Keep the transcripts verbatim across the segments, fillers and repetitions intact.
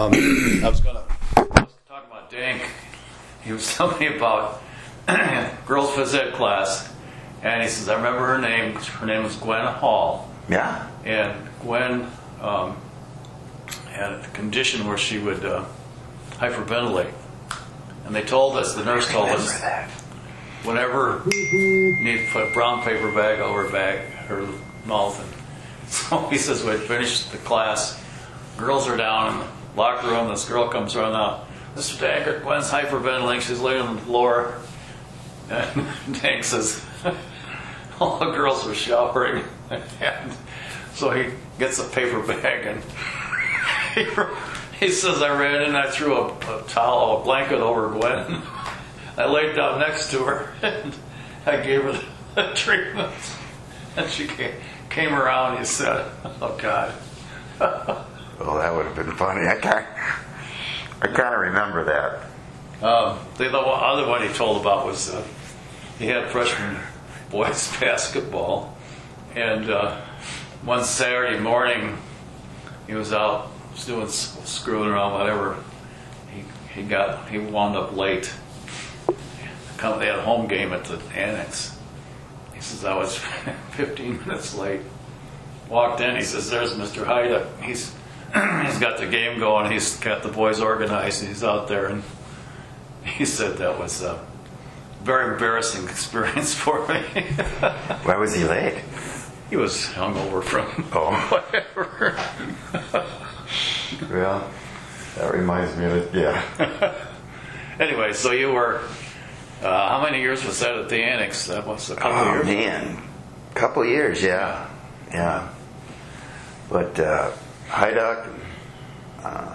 Um, I was going to talk about Dank. He was telling me about girls' phys ed class, and he says, I remember her name. Her name was Gwen Hall. Yeah. And Gwen um, had a condition where she would uh, hyperventilate. And they told us, the nurse told us, that. whenever you need to put a brown paper bag over her bag, her mouth. And so he says, we finished the class, girls are down in the locker room, this girl comes running out. Mister Dankert, Gwen's hyperventilating, she's laying on the floor. And Dank says, all the girls were showering. And so he gets a paper bag and he, he says, I ran in and I threw a, a towel, a blanket over Gwen. I laid down next to her and I gave her the treatment. And she came, came around, he said, oh God. Well, that would have been funny. I can't, I kind of remember that. Um, the, the other one he told about was uh, he had freshman boys basketball, and uh, one Saturday morning he was out was doing screwing around, whatever. He he got he wound up late. They had a home game at the Annex. He says I was fifteen minutes late. Walked in. He says, "There's Mister Hyde. He's he's got the game going. He's got the boys organized. He's out there." And he said that was a very embarrassing experience for me. Why was he late? He was hungover from Oh. whatever. Well, that reminds me of it. Yeah. Anyway, so you were. Uh, how many years was that at the Annex? That was a couple Oh of years. man, couple years. Yeah. Yeah. But uh, Hyduck, uh,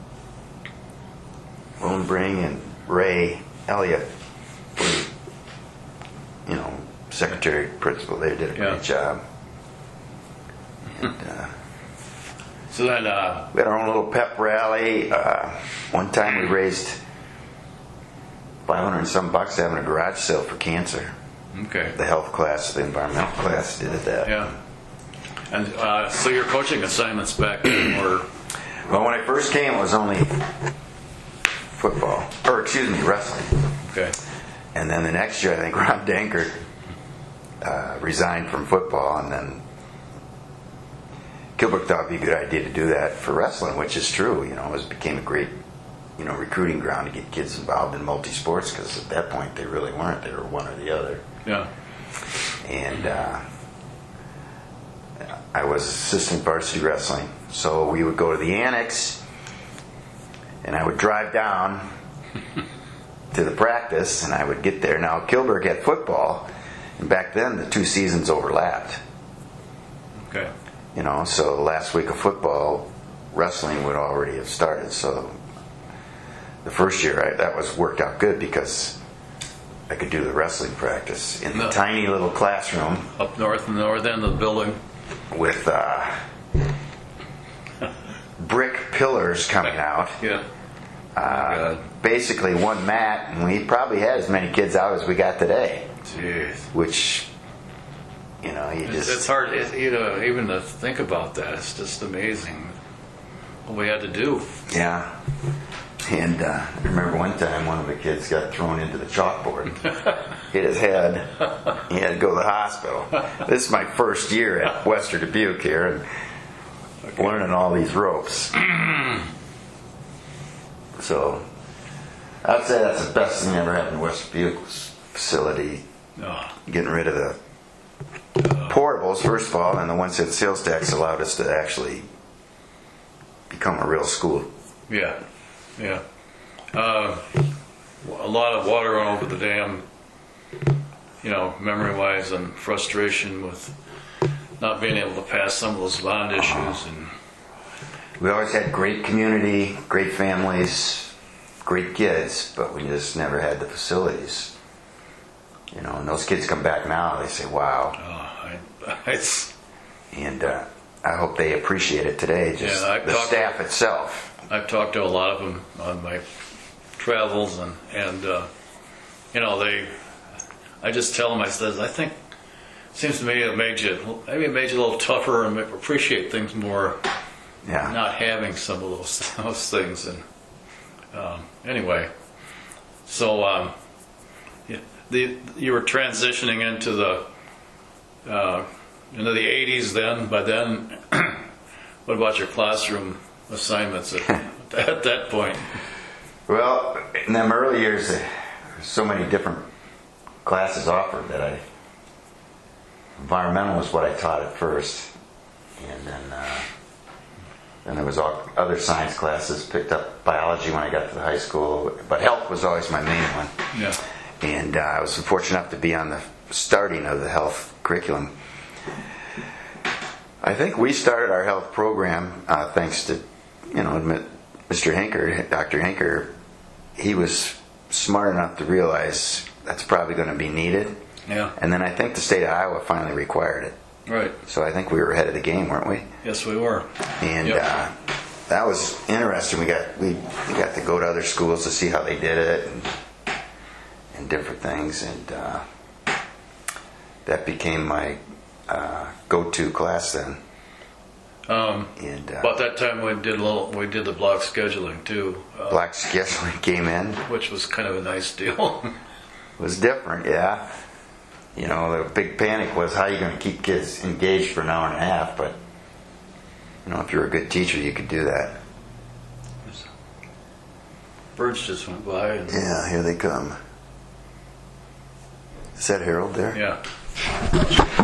Lonebring, and Ray Elliott were, you know, secretary, principal. They did a Yeah. great job. And, uh, So then, uh, we had our own little pep rally. Uh, one time we raised five hundred and some bucks having a garage sale for cancer. okay, The health class, the environmental class did that. yeah. And uh, so your coaching assignments back then were Well, when I first came, it was only football, or excuse me, wrestling. okay. And then the next year, I think Ron Dankert uh, resigned from football, and then Kilbrook thought it'd be a good idea to do that for wrestling, which is true. You know, it was, became a great, you know, recruiting ground to get kids involved in multi-sports, because at that point they really weren't. They were one or the other. Yeah. And uh, I was assistant varsity wrestling, so we would go to the Annex, and I would drive down to the practice, and I would get there. Now, Kilburg had football, and back then the two seasons overlapped. Okay. You know, so the last week of football, wrestling would already have started. So the first year, I, that was worked out good because I could do the wrestling practice in the No. tiny little classroom Up north, in the north end of the building. with uh, brick pillars coming out. Yeah. Uh, God. basically one mat, and we probably had as many kids out as we got today, Jeez. which, you know, you It's, just... it's hard, it, you know, even to think about that. It's just amazing what we had to do. Yeah. And uh, I remember one time one of the kids got thrown into the chalkboard, hit his head, he had to go to the hospital. This is my first year at Western Dubuque here, and learning all these ropes. So I'd say that's the best thing that ever happened in Western Dubuque was facility, Oh, getting rid of the portables, first of all, and the one cent sales tax allowed us to actually become a real school. yeah. Yeah. Uh, a lot of water run over the dam, you know, memory-wise, and frustration with not being able to pass some of those bond issues. And We always had great community, great families, great kids, but we just never had the facilities. You know, and those kids come back now, they say, wow. oh, I, it's And uh, I hope they appreciate it today, just Yeah, I the talked- staff itself. I've talked to a lot of them on my travels, and and uh, you know, they. I just tell them, I says, I think it seems to me it made you maybe it made you a little tougher and appreciate things more Yeah. not having some of those those things. And um, anyway, so um, yeah, the you were transitioning into the uh, into the eighties. Then by then, what about your classroom assignments at, at that point? Well, in them early years, there were so many different classes offered that I environmental was what I taught at first, and then uh, then there was all other science classes. Picked up biology when I got to the high school, but health was always my main one. Yeah. And uh, I was fortunate enough to be on the starting of the health curriculum. I think we started our health program uh, thanks to, you know, Mister Hinker, Doctor Hinker. He was smart enough to realize that's probably going to be needed. Yeah. And then I think the state of Iowa finally required it. Right. So I think we were ahead of the game, weren't we? Yes, we were. And Yep. uh, that was interesting. We got we, we got to go to other schools to see how they did it and, and different things, and uh, that became my uh, go-to class then. Um, And uh, about that time, we did a little. We did the block scheduling too, uh, black scheduling came in. which was kind of a nice deal. It was different, yeah. You know, the big panic was how are you going to keep kids engaged for an hour and a half, but you know, if you're a good teacher, you could do that. Birds just went by. And, Yeah, here they come. Is that Harold there? yeah.